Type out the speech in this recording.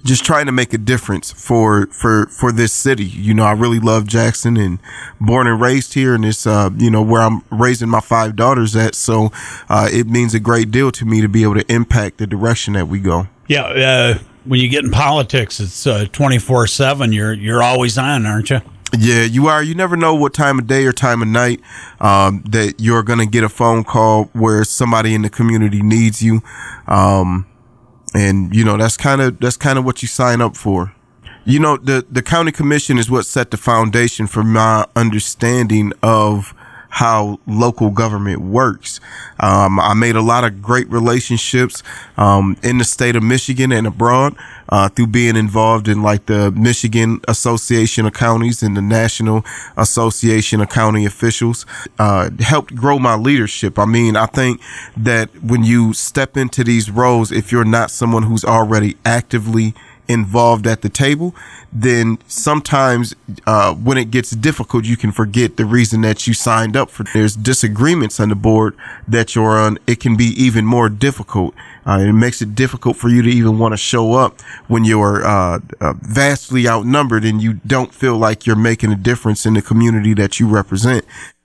just trying to make a difference for this city. You know, I really love Jackson and born and raised here, and it's, you know, where I'm raising my 5 daughters at. So, it means a great deal to me to be able to impact the direction that we go. Yeah. When you get in politics, it's 24/7. You're always on, aren't you? Yeah, you are. You never know what time of day or time of night that you're going to get a phone call where somebody in the community needs you. And, you know, that's kind of what you sign up for. You know, the county commission is what set the foundation for my understanding of how local government works. I made a lot of great relationships in the state of Michigan and abroad through being involved in like the Michigan Association of Counties and the National Association of County Officials. Helped grow my leadership. I mean, I think that when you step into these roles, if you're not someone who's already actively involved at the table, then sometimes when it gets difficult, you can forget the reason that you signed up for. There's disagreements on the board that you're on. It can be even more difficult. It makes it difficult for you to even want to show up when you're vastly outnumbered and you don't feel like you're making a difference in the community that you represent.